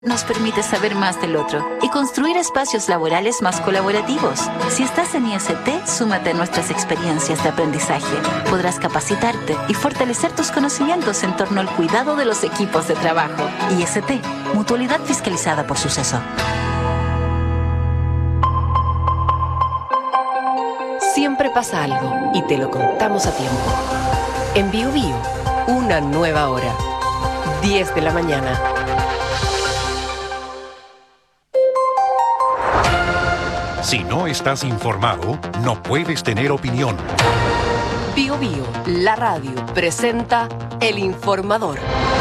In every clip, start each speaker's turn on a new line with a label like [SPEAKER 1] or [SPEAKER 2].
[SPEAKER 1] Nos permite saber más del otro y construir espacios laborales más colaborativos. Si estás en IST, súmate a nuestras experiencias de aprendizaje. Podrás capacitarte y fortalecer tus conocimientos en torno al cuidado de los equipos de trabajo. IST, Mutualidad fiscalizada por Suceso.
[SPEAKER 2] Siempre pasa algo y te lo contamos a tiempo. En Bio Bio, una nueva hora. 10 de la mañana.
[SPEAKER 3] Si no estás informado, no puedes tener opinión.
[SPEAKER 2] Bio Bio, la radio, presenta El Informador.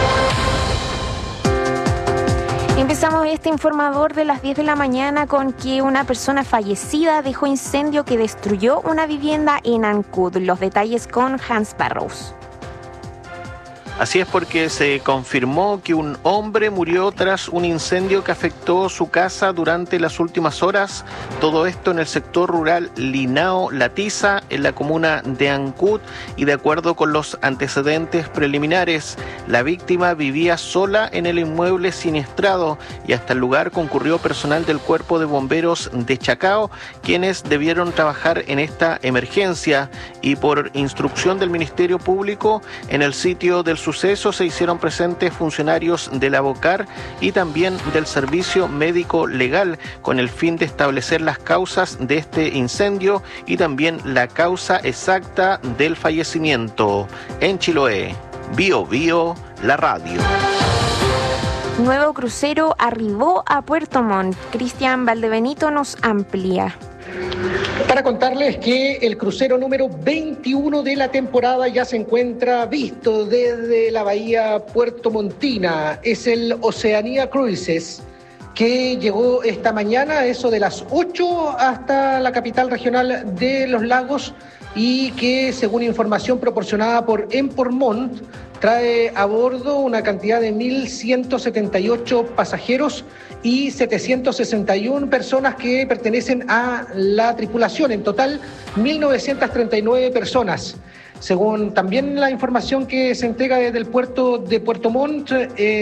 [SPEAKER 4] Empezamos este informador de las 10 de la mañana con que una persona fallecida dejó incendio que destruyó una vivienda en Ancud. Los detalles con Hans Barrows.
[SPEAKER 5] Así es, porque se confirmó que un hombre murió tras un incendio que afectó su casa durante las últimas horas. Todo esto en el sector rural Linao-Latiza, en la comuna de Ancud, y de acuerdo con los antecedentes preliminares, la víctima vivía sola en el inmueble siniestrado y hasta el lugar concurrió personal del Cuerpo de Bomberos de Chacao, quienes debieron trabajar en esta emergencia, y por instrucción del Ministerio Público, en el sitio del suceso se hicieron presentes funcionarios de la BOCAR y también del Servicio Médico Legal con el fin de establecer las causas de este incendio y también la causa exacta del fallecimiento. En Chiloé, Bio Bio, la radio.
[SPEAKER 4] Nuevo crucero arribó a Puerto Montt. Cristian Valdebenito nos amplía.
[SPEAKER 6] Para contarles que el crucero número 21 de la temporada ya se encuentra visto desde la bahía puertomontina. Es el Oceanía Cruises, que llegó esta mañana, eso de las 8, hasta la capital regional de Los Lagos, y que, según información proporcionada por Empormont, trae a bordo una cantidad de 1.178 pasajeros y 761 personas que pertenecen a la tripulación. En total, 1.939 personas. Según también la información que se entrega desde el puerto de Puerto Montt,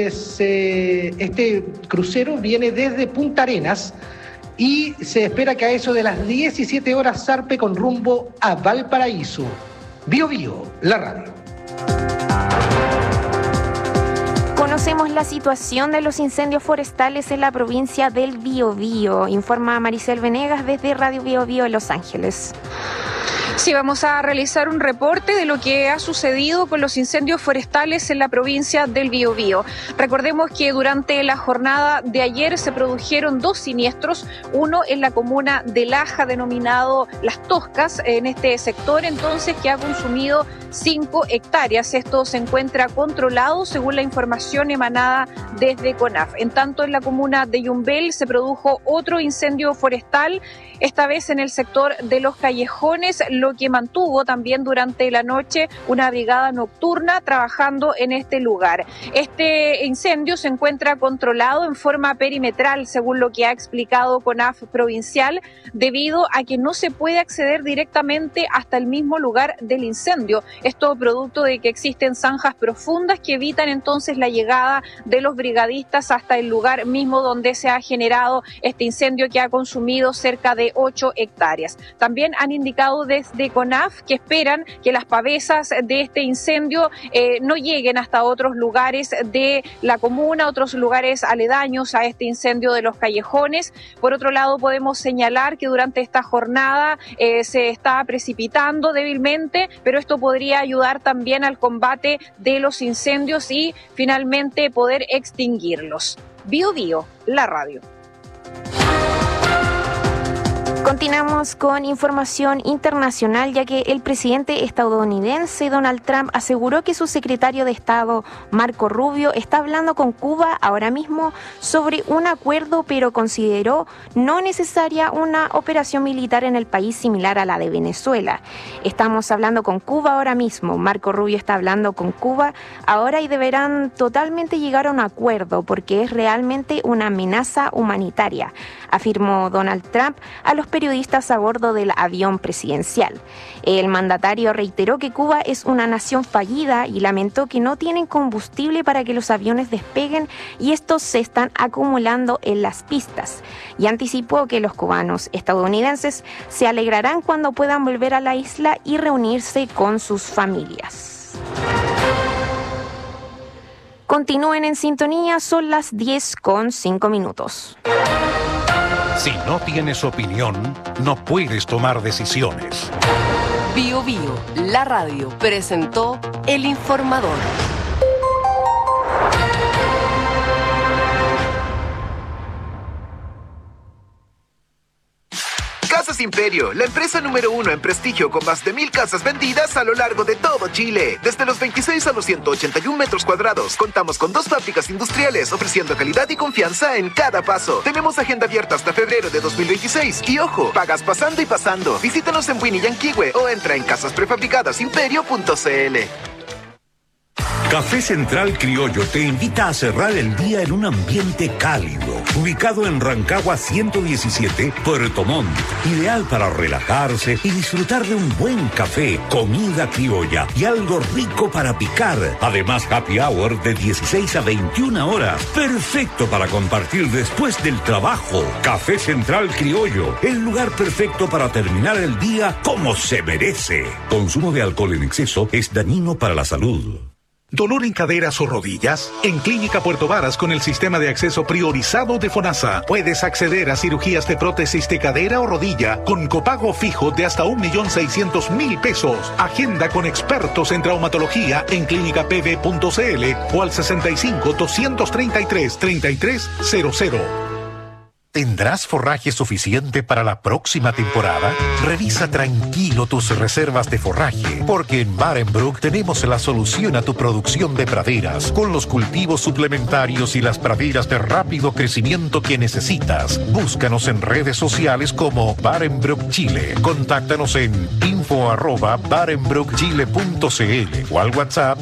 [SPEAKER 6] este crucero viene desde Punta Arenas y se espera que a eso de las 17 horas zarpe con rumbo a Valparaíso. Bio Bio, la radio.
[SPEAKER 4] Conocemos la situación de los incendios forestales en la provincia del Biobío, informa Maricel Venegas desde Radio Bio Bio en Los Ángeles.
[SPEAKER 7] Sí, vamos a realizar un reporte de lo que ha sucedido con los incendios forestales en la provincia del Biobío. Recordemos que durante la jornada de ayer se produjeron 2 siniestros, uno en la comuna de Laja, denominado Las Toscas, en este sector entonces, que ha consumido 5 hectáreas. Esto se encuentra controlado según la información emanada desde CONAF. En tanto, en la comuna de Yumbel se produjo otro incendio forestal, esta vez en el sector de Los Callejones, lo que mantuvo también durante la noche una brigada nocturna trabajando en este lugar. Este incendio se encuentra controlado en forma perimetral, según lo que ha explicado CONAF provincial, debido a que no se puede acceder directamente hasta el mismo lugar del incendio. Esto producto de que existen zanjas profundas que evitan entonces la llegada de los brigadistas hasta el lugar mismo donde se ha generado este incendio, que ha consumido cerca de 8 hectáreas. También han indicado desde CONAF que esperan que las pavesas de este incendio no lleguen hasta otros lugares de la comuna, otros lugares aledaños a este incendio de Los Callejones. Por otro lado, podemos señalar que durante esta jornada se está precipitando débilmente, pero esto podría ayudar también al combate de los incendios y finalmente poder extinguirlos. Bio Bio, la radio.
[SPEAKER 4] Continuamos con información internacional, ya que el presidente estadounidense Donald Trump aseguró que su secretario de Estado, Marco Rubio, está hablando con Cuba ahora mismo sobre un acuerdo, pero consideró no necesaria una operación militar en el país similar a la de Venezuela. Estamos hablando con Cuba ahora mismo, Marco Rubio está hablando con Cuba ahora y deberán totalmente llegar a un acuerdo porque es realmente una amenaza humanitaria. afirmó Donald Trump a los periodistas a bordo del avión presidencial. El mandatario reiteró que Cuba es una nación fallida y lamentó que no tienen combustible para que los aviones despeguen y estos se están acumulando en las pistas. Y anticipó que los cubanos estadounidenses se alegrarán cuando puedan volver a la isla y reunirse con sus familias. Continúen en sintonía, son las 10:05.
[SPEAKER 3] Si no tienes opinión, no puedes tomar decisiones.
[SPEAKER 2] Bio Bio, la radio, presentó El Informador.
[SPEAKER 8] Casas Imperio, la empresa número 1 en prestigio con más de 1,000 casas vendidas a lo largo de todo Chile. Desde los 26 a los 181 metros cuadrados. Contamos con 2 fábricas industriales ofreciendo calidad y confianza en cada paso. Tenemos agenda abierta hasta febrero de 2026. Y ojo, pagas pasando y pasando. Visítanos en Winnie y Yanquihue o entra en casasprefabricadosimperio.cl.
[SPEAKER 9] Café Central Criollo te invita a cerrar el día en un ambiente cálido, ubicado en Rancagua 117, Puerto Montt, ideal para relajarse y disfrutar de un buen café, comida criolla y algo rico para picar. Además, happy hour de 16 a 21 horas, perfecto para compartir después del trabajo. Café Central Criollo, el lugar perfecto para terminar el día como se merece. Consumo de alcohol en exceso es dañino para la salud.
[SPEAKER 10] ¿Dolor en caderas o rodillas? En Clínica Puerto Varas, con el sistema de acceso priorizado de FONASA, puedes acceder a cirugías de prótesis de cadera o rodilla con copago fijo de hasta 1.600.000 pesos. Agenda con expertos en traumatología en clínicapv.cl o al 65-233-3300.
[SPEAKER 3] ¿Tendrás forraje suficiente para la próxima temporada? Revisa tranquilo tus reservas de forraje, porque en Barenbroek tenemos la solución a tu producción de praderas, con los cultivos suplementarios y las praderas de rápido crecimiento que necesitas. Búscanos en redes sociales como Barenbroek Chile. Contáctanos en info@barenbroekchile.cl o al WhatsApp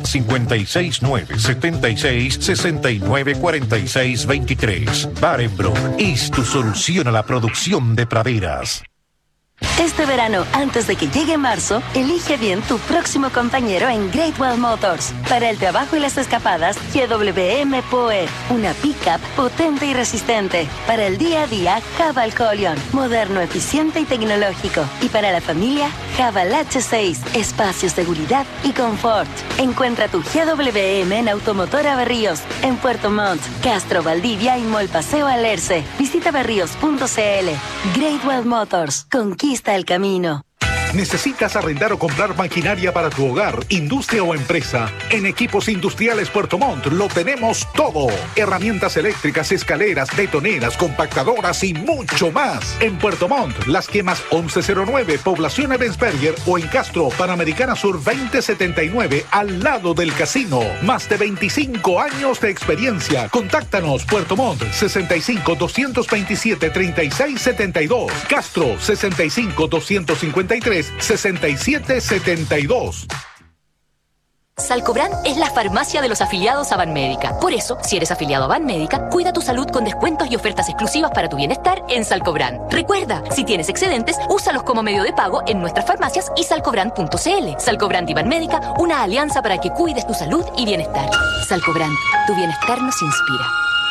[SPEAKER 3] 56976694623. Barenbroek es tu solución a la producción de praderas.
[SPEAKER 11] Este verano, antes de que llegue marzo, elige bien tu próximo compañero en Great Wall Motors. Para el trabajo y las escapadas, GWM Poe, una pickup potente y resistente. Para el día a día, Haval Colion, moderno, eficiente y tecnológico. Y para la familia, Haval H6, espacio, seguridad y confort. Encuentra tu GWM en Automotora Berríos, en Puerto Montt, Castro, Valdivia y Mall Paseo Alerce. Visita berríos.cl. Great Wall Motors, conquista el camino.
[SPEAKER 10] ¿Necesitas arrendar o comprar maquinaria para tu hogar, industria o empresa? En Equipos Industriales Puerto Montt lo tenemos todo. Herramientas eléctricas, escaleras, betoneras, compactadoras y mucho más. En Puerto Montt, Las Quemas 1109, Población Ebensberger, o en Castro, Panamericana Sur 2079, al lado del casino. Más de 25 años de experiencia. Contáctanos. Puerto Montt, 65-227-3672. Castro, 65-253-6772.
[SPEAKER 12] Salcobran es la farmacia de los afiliados a Banmédica. Por eso, si eres afiliado a Banmédica, cuida tu salud con descuentos y ofertas exclusivas para tu bienestar en Salcobran. Recuerda, si tienes excedentes, úsalos como medio de pago en nuestras farmacias y salcobran.cl. Salcobran y Banmédica, una alianza para que cuides tu salud y bienestar. Salcobran, tu bienestar nos inspira.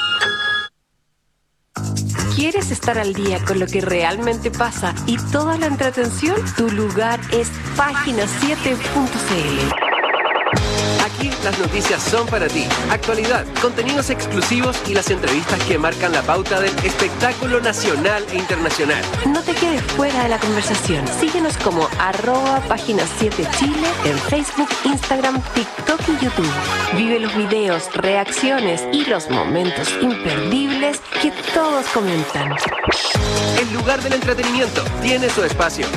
[SPEAKER 2] ¿Quieres estar al día con lo que realmente pasa y toda la entretención? Tu lugar es página7.cl.
[SPEAKER 13] Aquí las noticias son para ti. Actualidad, contenidos exclusivos y las entrevistas que marcan la pauta del espectáculo nacional e internacional.
[SPEAKER 2] No te quedes fuera de la conversación. Síguenos como @página7chile en Facebook, Instagram, TikTok y YouTube. Vive los videos, reacciones y los momentos imperdibles que todos comentan.
[SPEAKER 13] El lugar del entretenimiento tiene su espacio.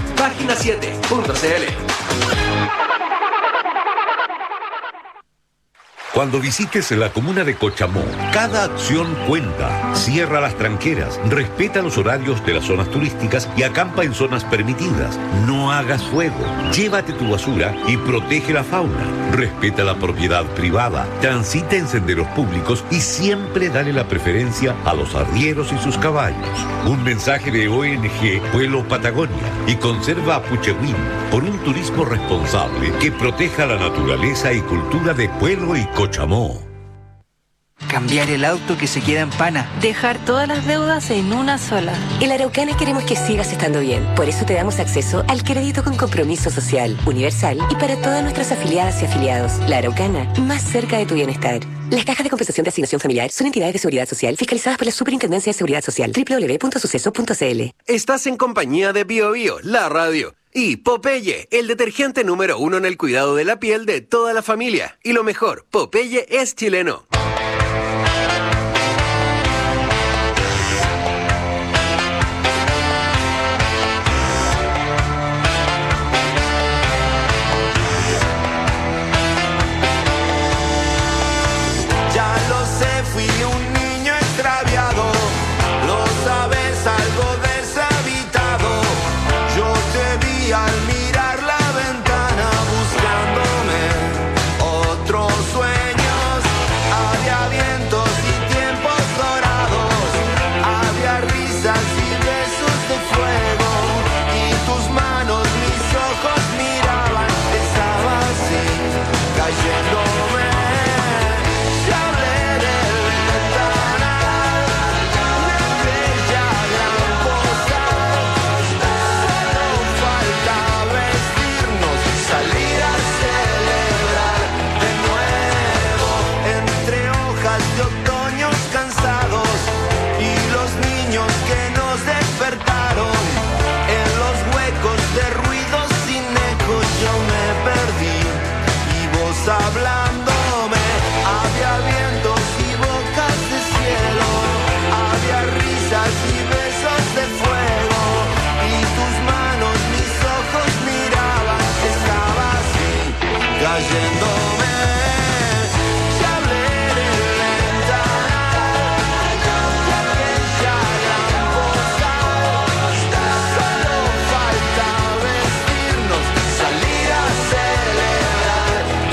[SPEAKER 13] Página7.cl.
[SPEAKER 9] Cuando visites la comuna de Cochamó, cada acción cuenta. Cierra las tranqueras, respeta los horarios de las zonas turísticas y acampa en zonas permitidas. No hagas fuego, llévate tu basura y protege la fauna. Respeta la propiedad privada, transita en senderos públicos y siempre dale la preferencia a los arrieros y sus caballos. Un mensaje de ONG Pueblo Patagonia y Conserva Apuchehuín por un turismo responsable que proteja la naturaleza y cultura de Pueblo y Cochamó.
[SPEAKER 14] Cambiar el auto que se queda en pana.
[SPEAKER 2] Dejar todas las deudas en una sola.
[SPEAKER 15] En la Araucana queremos que sigas estando bien. Por eso te damos acceso al crédito con compromiso social, universal y para todas nuestras afiliadas y afiliados. La Araucana, más cerca de tu bienestar. Las cajas de compensación de asignación familiar son entidades de seguridad social fiscalizadas por la Superintendencia de Seguridad Social. www.suceso.cl.
[SPEAKER 13] Estás en compañía de Bio Bio, la radio. Y Popeye, el detergente número 1 en el cuidado de la piel de toda la familia. Y lo mejor, Popeye es chileno.
[SPEAKER 16] Hablándome, había vientos y bocas de cielo, había risas y besos de fuego, y tus manos, mis ojos miraban, estaba así, cayéndome. Ya hablé de ventanal, de aquella gran postal, solo falta vestirnos, salir a celebrar.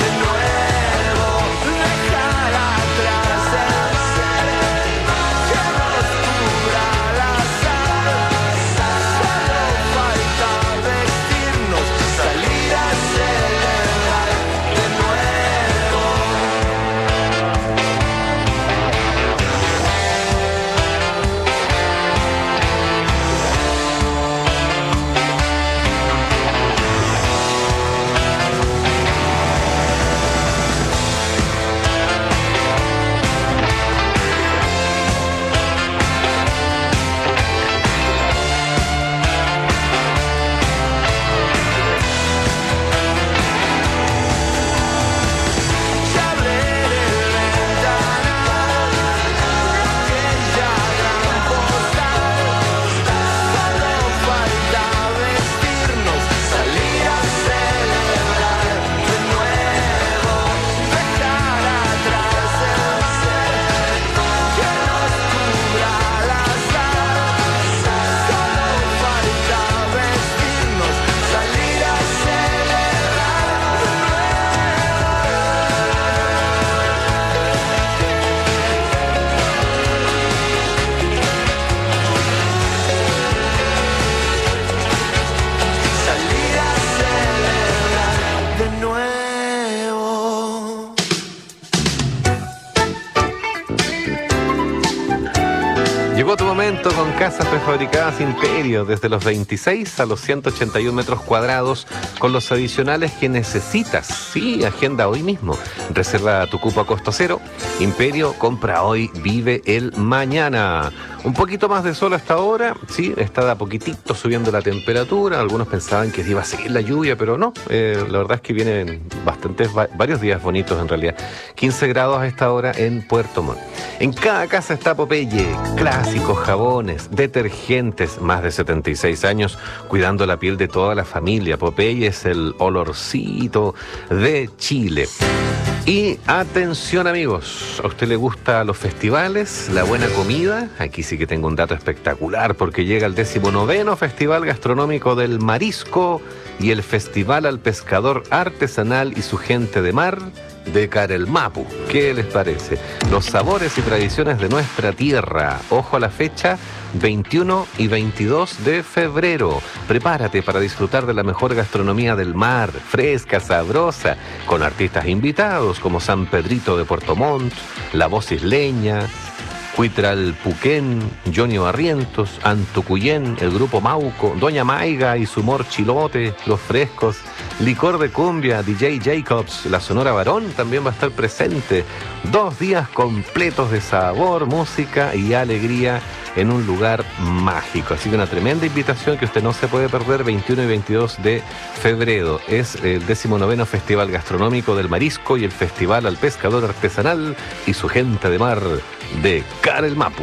[SPEAKER 5] Llegó tu momento con casas prefabricadas Imperio, desde los 26 a los 181 metros cuadrados, con los adicionales que necesitas. Sí, agenda hoy mismo. Reserva tu cupo a costo cero. Imperio, compra hoy, vive el mañana. Un poquito más de sol hasta ahora, sí, está de a poquitito subiendo la temperatura. Algunos pensaban que iba a seguir la lluvia, pero no. La verdad es que vienen varios días bonitos en realidad. 15 grados a esta hora en Puerto Montt. En cada casa está Popeye, clásicos, jabones, detergentes, más de 76 años, cuidando la piel de toda la familia. Popeye es el olorcito de Chile.
[SPEAKER 17] Y atención amigos, ¿a usted le gustan los festivales, la buena comida? Aquí sí que tengo un dato espectacular porque llega el 19º Festival Gastronómico del Marisco y el Festival al Pescador Artesanal y su gente de mar de Carelmapu. ¿Qué les parece? Los sabores y tradiciones de nuestra tierra. Ojo a la fecha, 21 y 22 de febrero. Prepárate para disfrutar de la mejor gastronomía del mar, fresca, sabrosa, con artistas invitados como San Pedrito de Puerto Montt, La Voz Isleña, Cuitral Puquén, Johnny Barrientos, Antucuyén, el Grupo Mauco, Doña Maiga y su Morchilote, Los Frescos, Licor de Cumbia, DJ Jacobs, la Sonora Varón también va a estar presente. 2 días completos de sabor, música y alegría en un lugar mágico. Así que una tremenda invitación que usted no se puede perder, 21 y 22 de febrero. Es el 19º Festival Gastronómico del Marisco y el Festival al Pescador Artesanal y su gente de mar de Carelmapu.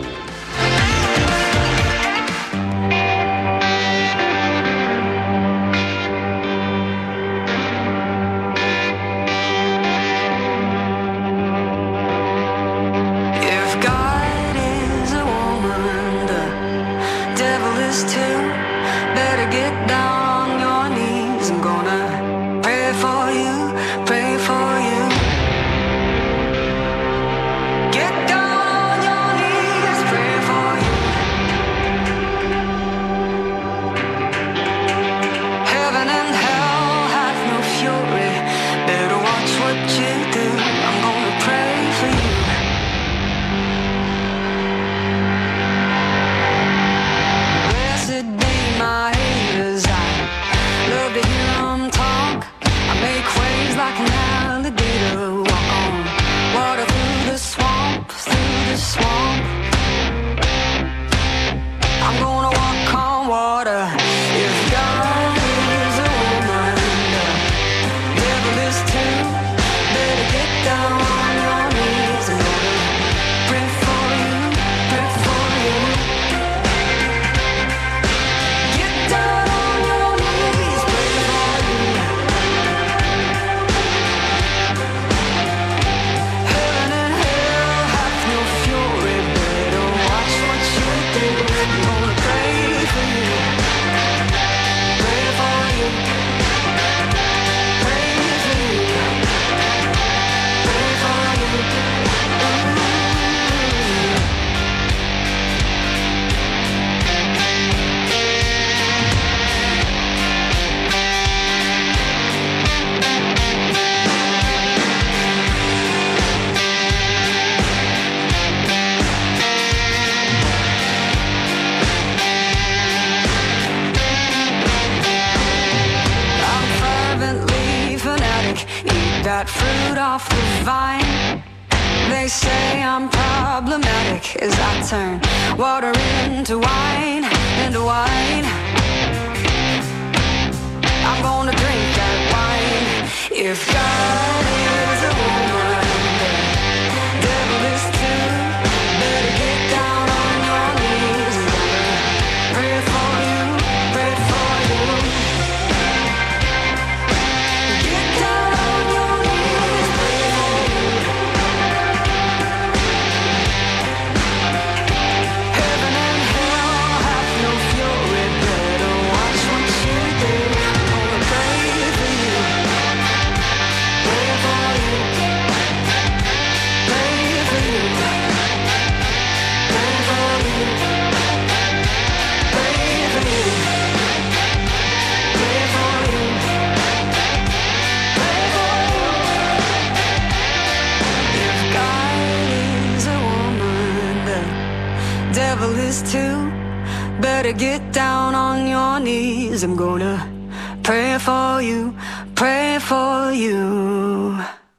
[SPEAKER 18] That fruit off the vine. They say I'm problematic as I turn water into wine, into wine. I'm gonna drink that wine. If God is a woman, the devil is too. Better get down on your knees and pray for you, pray for you. Get down on your knees, pray for you. Heaven and hell have no fury. Better watch what you do. I'm gonna pray for you, pray for you, pray for you, pray for you, pray for you, pray for you, pray for you. If God is a woman, the devil is too. Better get down on your knees. I'm gonna pray for you, pray for you.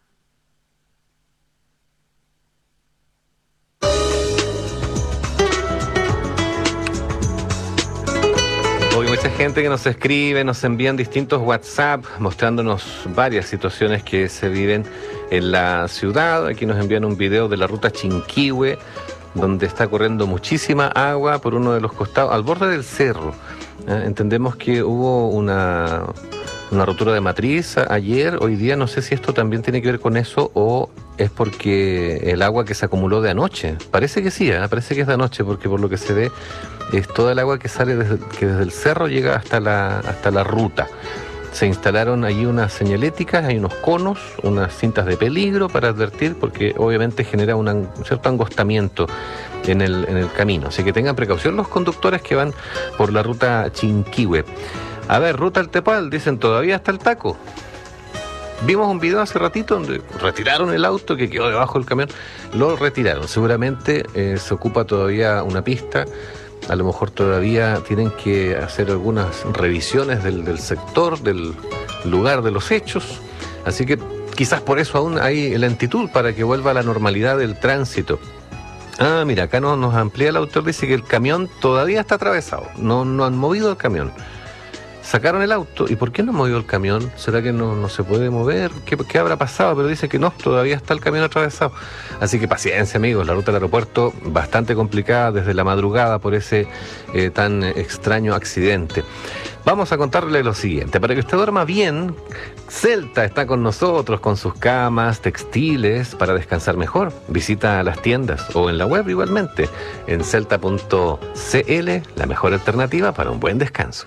[SPEAKER 17] Hoy mucha gente que nos escribe, nos envían distintos WhatsApp mostrándonos varias situaciones que se viven en la ciudad. Aquí nos envían un video de la ruta Chinquihue, donde está corriendo muchísima agua por uno de los costados, al borde del cerro. Entendemos que hubo una rotura de matriz ayer, hoy día. No sé si esto también tiene que ver con eso o es porque el agua que se acumuló de anoche. Parece que sí, parece que es de anoche, porque por lo que se ve es toda el agua que sale que desde el cerro llega hasta la ruta. Se instalaron allí unas señaléticas, hay unos conos, unas cintas de peligro para advertir, porque obviamente genera un cierto angostamiento en el camino. Así que tengan precaución los conductores que van por la ruta Chinquihue. A ver, ruta al Tepal, dicen, todavía está el taco. Vimos un video hace ratito donde retiraron el auto que quedó debajo del camión. Lo retiraron. Seguramente se ocupa todavía una pista. A lo mejor todavía tienen que hacer algunas revisiones del sector, del lugar de los hechos. Así que quizás por eso aún hay lentitud para que vuelva a la normalidad del tránsito. Ah, mira, acá nos amplía el autor, dice que el camión todavía está atravesado. No han movido el camión. Sacaron el auto. ¿Y por qué no han movido el camión? ¿Será que no se puede mover? ¿Qué habrá pasado? Pero dice que no, todavía está el camión atravesado. Así que paciencia, amigos. La ruta del aeropuerto bastante complicada desde la madrugada por ese tan extraño accidente. Vamos a contarle lo siguiente. Para que usted duerma bien, Celta está con nosotros con sus camas, textiles, para descansar mejor. Visita las tiendas o en la web igualmente. En celta.cl, la mejor alternativa para un buen descanso.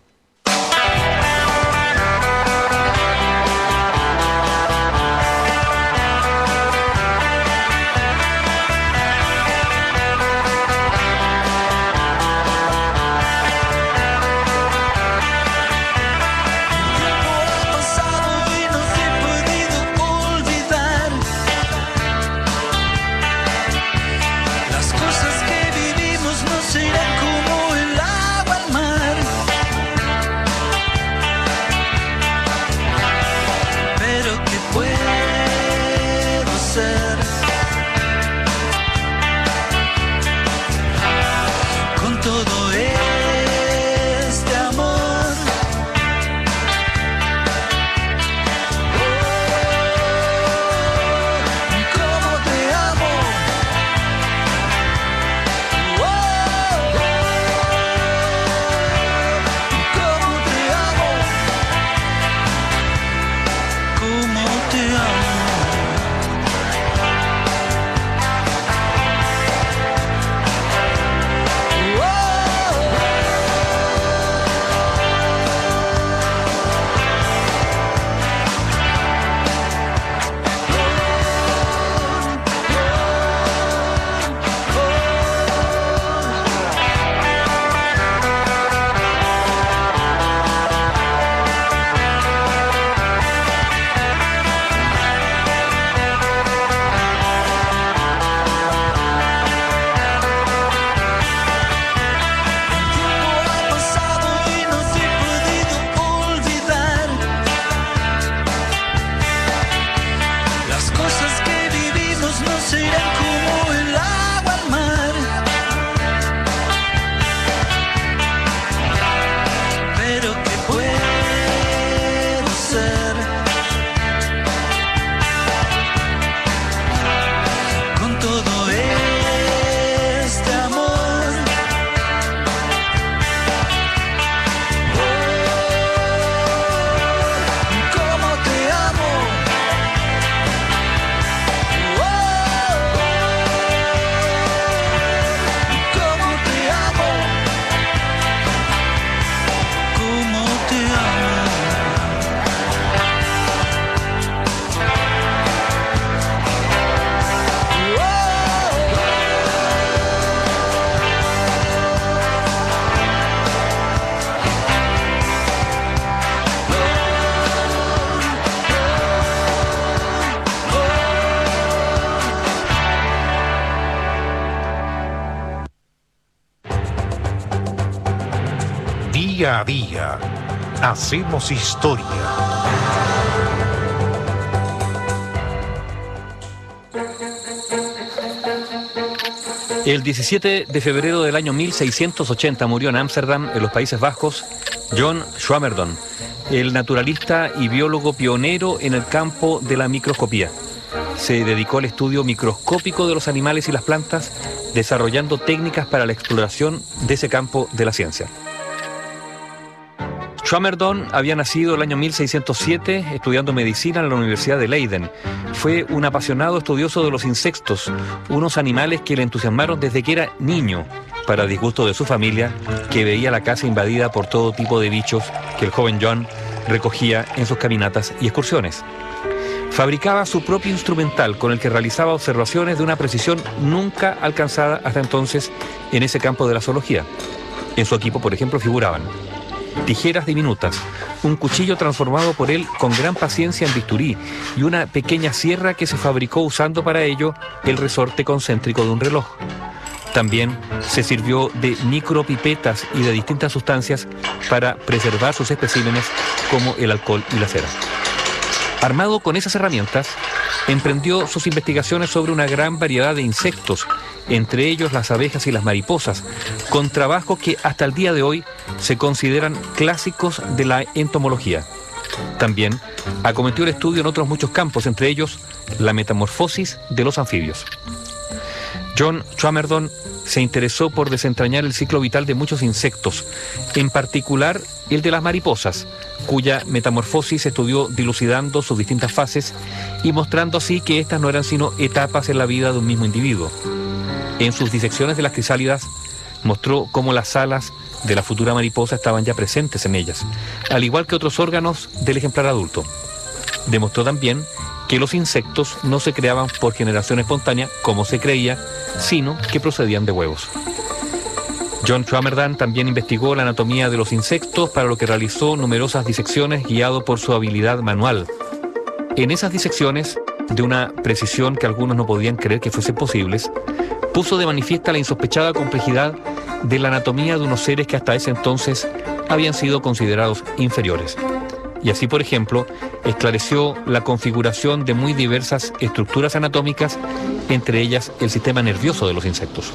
[SPEAKER 3] Día a día, hacemos historia.
[SPEAKER 19] El 17 de febrero del año 1680 murió en Ámsterdam, en los Países Bajos, John Swammerdam, el naturalista y biólogo pionero en el campo de la microscopía. Se dedicó al estudio microscópico de los animales y las plantas, desarrollando técnicas para la exploración de ese campo de la ciencia. Swammerdam había nacido el año 1607 estudiando medicina en la Universidad de Leiden. Fue un apasionado estudioso de los insectos, unos animales que le entusiasmaron desde que era niño, para disgusto de su familia, que veía la casa invadida por todo tipo de bichos que el joven John recogía en sus caminatas y excursiones. Fabricaba su propio instrumental con el que realizaba observaciones de una precisión nunca alcanzada hasta entonces en ese campo de la zoología. En su equipo, por ejemplo, figuraban tijeras diminutas, un cuchillo transformado por él con gran paciencia en bisturí y una pequeña sierra que se fabricó usando para ello el resorte concéntrico de un reloj. También se sirvió de micropipetas y de distintas sustancias para preservar sus especímenes, como el alcohol y la cera. Armado con esas herramientas, emprendió sus investigaciones sobre una gran variedad de insectos, entre ellos las abejas y las mariposas, con trabajos que hasta el día de hoy se consideran clásicos de la entomología. También acometió el estudio en otros muchos campos, entre ellos la metamorfosis de los anfibios. John Swammerdam se interesó por desentrañar el ciclo vital de muchos insectos, en particular el de las mariposas, cuya metamorfosis estudió dilucidando sus distintas fases y mostrando así que estas no eran sino etapas en la vida de un mismo individuo. En sus disecciones de las crisálidas mostró cómo las alas de la futura mariposa estaban ya presentes en ellas, al igual que otros órganos del ejemplar adulto. Demostró también que los insectos no se creaban por generación espontánea, como se creía, sino que procedían de huevos. John Swammerdam también investigó la anatomía de los insectos, para lo que realizó numerosas disecciones guiado por su habilidad manual. En esas disecciones, de una precisión que algunos no podían creer que fuesen posibles, puso de manifiesta la insospechada complejidad de la anatomía de unos seres que hasta ese entonces habían sido considerados inferiores. Y así, por ejemplo, esclareció la configuración de muy diversas estructuras anatómicas, entre ellas el sistema nervioso de los insectos.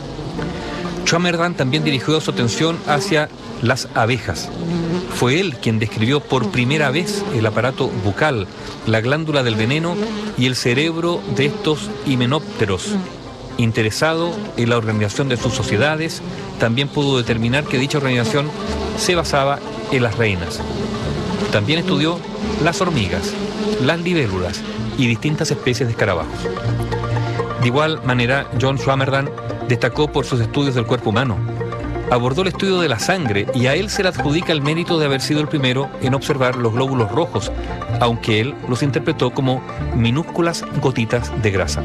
[SPEAKER 19] Swammerdam también dirigió su atención hacia las abejas. Fue él quien describió por primera vez el aparato bucal, la glándula del veneno y el cerebro de estos himenópteros. Interesado en la organización de sus sociedades, también pudo determinar que dicha organización se basaba en las reinas. También estudió las hormigas, las libélulas y distintas especies de escarabajos. De igual manera, John Swammerdam destacó por sus estudios del cuerpo humano. Abordó el estudio de la sangre y a él se le adjudica el mérito de haber sido el primero en observar los glóbulos rojos, aunque él los interpretó como minúsculas gotitas de grasa.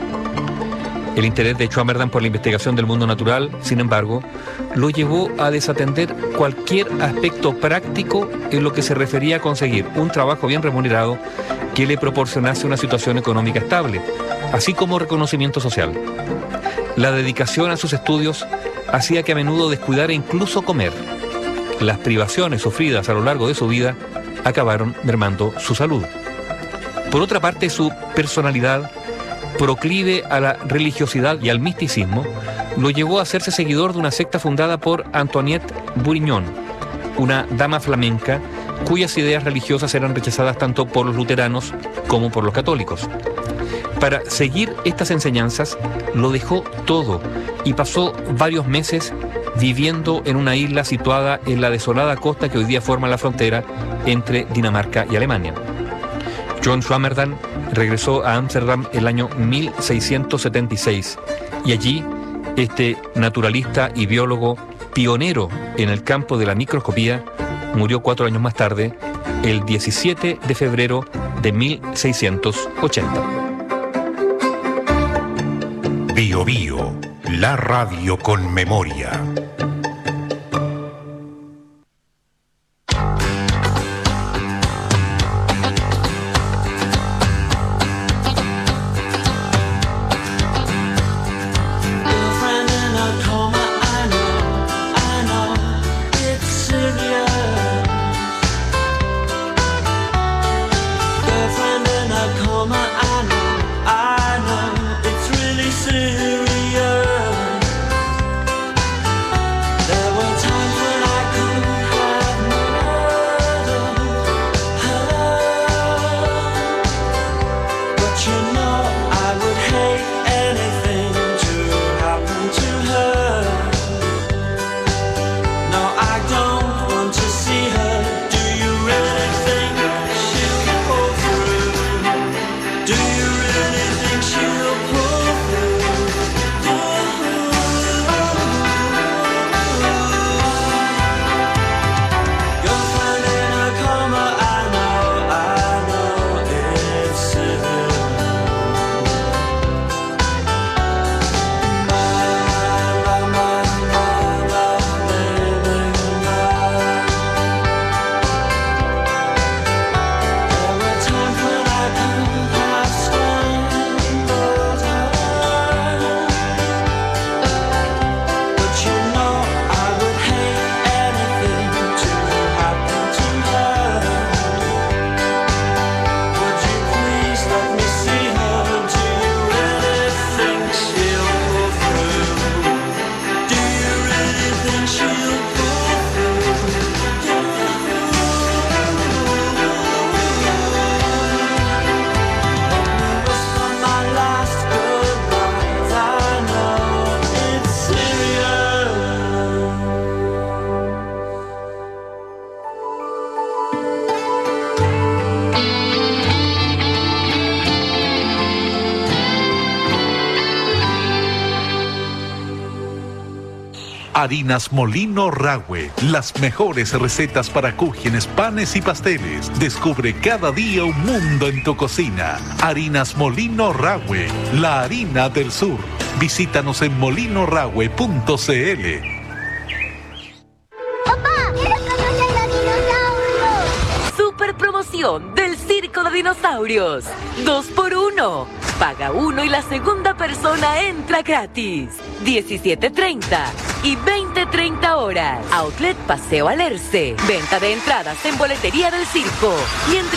[SPEAKER 19] El interés de Swammerdam por la investigación del mundo natural, sin embargo, lo llevó a desatender cualquier aspecto práctico en lo que se refería a conseguir un trabajo bien remunerado que le proporcionase una situación económica estable, así como reconocimiento social. La dedicación a sus estudios hacía que a menudo descuidara incluso comer. Las privaciones sufridas a lo largo de su vida acabaron mermando su salud. Por otra parte, su personalidad, proclive a la religiosidad y al misticismo, lo llevó a hacerse seguidor de una secta fundada por Antoinette Bourignon, una dama flamenca cuyas ideas religiosas eran rechazadas tanto por los luteranos como por los católicos. Para seguir estas enseñanzas, lo dejó todo y pasó varios meses viviendo en una isla situada en la desolada costa que hoy día forma la frontera entre Dinamarca y Alemania. John Swammerdam regresó a Ámsterdam el año 1676 y allí este naturalista y biólogo pionero en el campo de la microscopía murió 4 años más tarde, el 17 de febrero de 1680.
[SPEAKER 3] Bio Bio, la radio con memoria.
[SPEAKER 10] Harinas Molino Rahue, las mejores recetas para cúgenes, panes y pasteles. Descubre cada día un mundo en tu cocina. Harinas Molino Rahue, la harina del sur. Visítanos en molinorahue.cl.
[SPEAKER 12] Super promoción del Circo de Dinosaurios. 2x1. Paga uno y la segunda persona entra gratis. 17:30 y 20:30 horas. Outlet Paseo Alerce. Venta de entradas en boletería del circo y en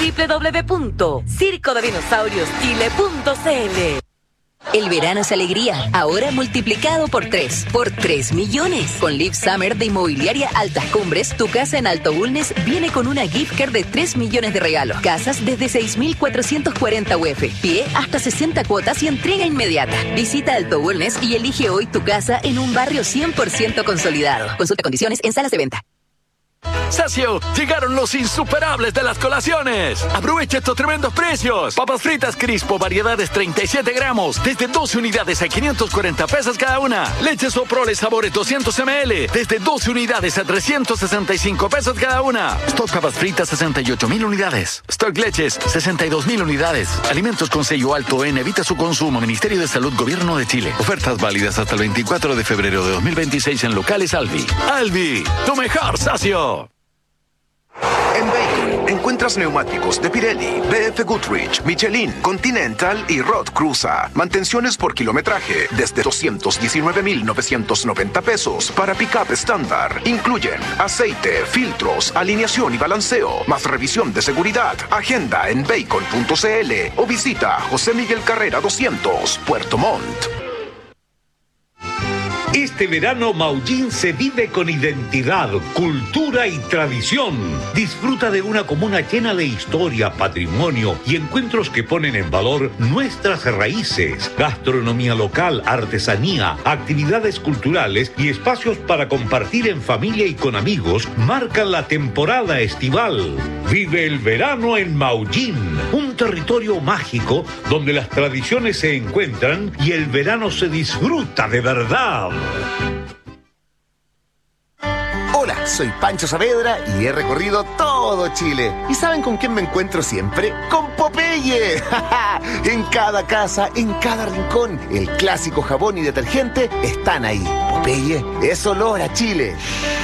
[SPEAKER 12] www.circodedinosaurioschile.cl.
[SPEAKER 20] El verano es alegría, ahora multiplicado por 3. Por 3 millones. Con Live Summer de Inmobiliaria Altas Cumbres, tu casa en Alto Bulnes viene con una gift card de 3 millones de regalos. Casas desde 6.440 UF. Pie hasta 60 cuotas y entrega inmediata. Visita Alto Bulnes y elige hoy tu casa en un barrio 100% consolidado. Consulta condiciones en salas de venta.
[SPEAKER 21] ¡Sacio! ¡Llegaron los insuperables de las colaciones! ¡Aprovecha estos tremendos precios! Papas fritas Crispo, variedades 37 gramos, desde 12 unidades a 540 pesos cada una. Leche Soprole sabores 200 ml, desde 12 unidades a 365 pesos cada una. Stock papas fritas 68.000 unidades. Stock leches 62.000 unidades. Alimentos con sello alto en Evita su consumo. Ministerio de Salud, Gobierno de Chile. Ofertas válidas hasta el 24 de febrero de 2026 en locales Alvi. Alvi, tu mejor socio.
[SPEAKER 8] En Bacon encuentras neumáticos de Pirelli, BF Goodrich, Michelin, Continental y Rod Cruza. Mantenciones por kilometraje desde 219.990 pesos para pick-up estándar. Incluyen aceite, filtros, alineación y balanceo, más revisión de seguridad. Agenda en bacon.cl o visita José Miguel Carrera 200, Puerto Montt.
[SPEAKER 9] Este verano Maullín se vive con identidad, cultura y tradición. Disfruta de una comuna llena de historia, patrimonio y encuentros que ponen en valor nuestras raíces. Gastronomía local, artesanía, actividades culturales y espacios para compartir en familia y con amigos marcan la temporada estival. Vive el verano en Maullín, un territorio mágico donde las tradiciones se encuentran y el verano se disfruta de verdad.
[SPEAKER 22] Hola, soy Pancho Saavedra y he recorrido todo Chile. ¿Y saben con quién me encuentro siempre? ¡Con Popeye! En cada casa, en cada rincón, el clásico jabón y detergente están ahí. Popeye es olor a Chile.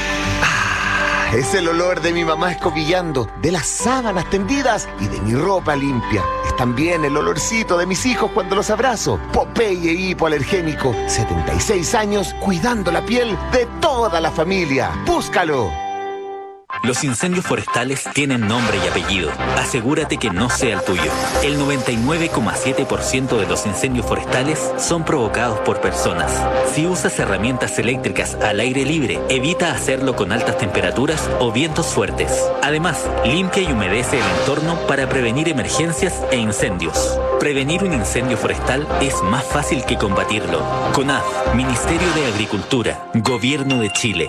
[SPEAKER 22] Es el olor de mi mamá escobillando, de las sábanas tendidas y de mi ropa limpia. Es también el olorcito de mis hijos cuando los abrazo. Popeye hipoalergénico, 76 años cuidando la piel de toda la familia. ¡Búscalo!
[SPEAKER 23] Los incendios forestales tienen nombre y apellido. Asegúrate que no sea el tuyo. El 99,7% de los incendios forestales son provocados por personas. Si usas herramientas eléctricas al aire libre, evita hacerlo con altas temperaturas o vientos fuertes. Además, limpia y humedece el entorno para prevenir emergencias e incendios. Prevenir un incendio forestal es más fácil que combatirlo. CONAF, Ministerio de Agricultura, Gobierno de Chile.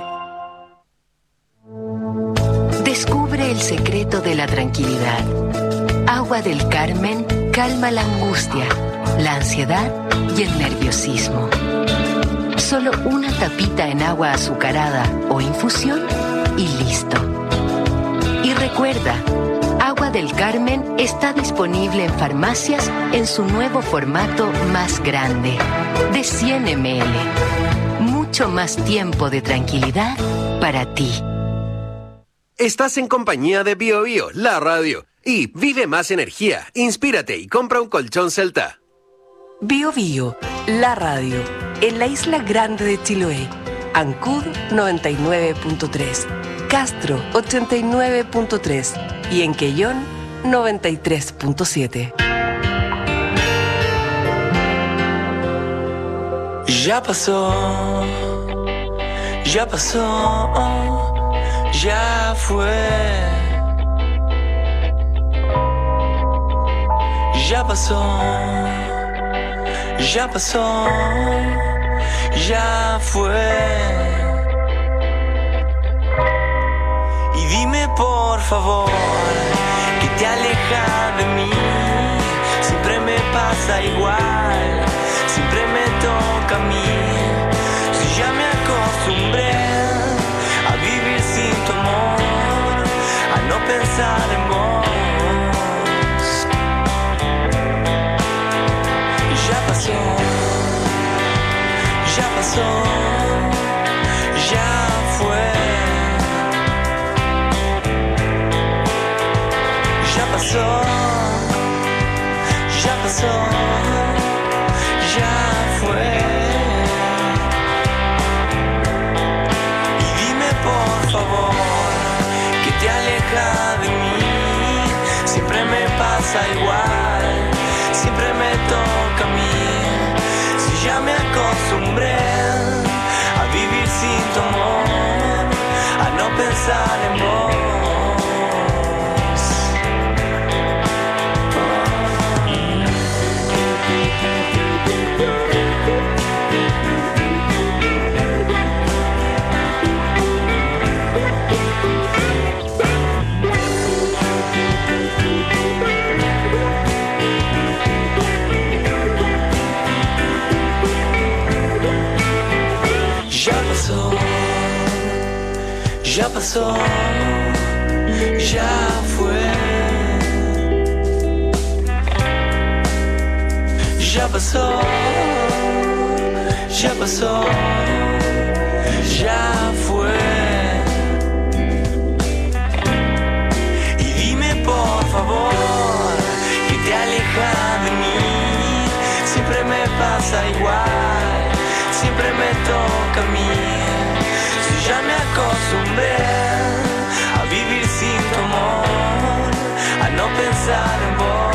[SPEAKER 2] Descubre el secreto de la tranquilidad. Agua del Carmen calma la angustia, la ansiedad y el nerviosismo. Solo una tapita en agua azucarada o infusión y listo. Y recuerda, Agua del Carmen está disponible en farmacias en su nuevo formato más grande, de 100 ml. Mucho más tiempo de tranquilidad para ti.
[SPEAKER 13] Estás en compañía de Bio Bio, la radio. Y vive más energía, inspírate y compra un colchón Celta.
[SPEAKER 15] Bio Bio, la radio. En la isla grande de Chiloé. Ancud 99.3. Castro 89.3. Y en Quellón 93.7.
[SPEAKER 16] Ya pasó, ya pasó. Ya fue, ya pasó, ya pasó, ya fue. Y dime por favor, que te aleja de mí. Siempre me pasa igual, siempre me toca a mí. Si ya me acostumbré pensar en vos. Ya pasó, ya pasó, ya fue. Ya pasó, ya pasó, ya fue. Y dime por favor que te aleja de mí. Siempre me pasa igual, siempre me toca a mí. Si ya me acostumbré a vivir sin tu amor, a no pensar en vos. Ya pasó, ya fue. Ya pasó, ya pasó, ya fue. Y dime por favor que te aleja de mí. Siempre me pasa igual, siempre me toca a mí. Ya me acostumbré a vivir sin tu amor, a no pensar en vos.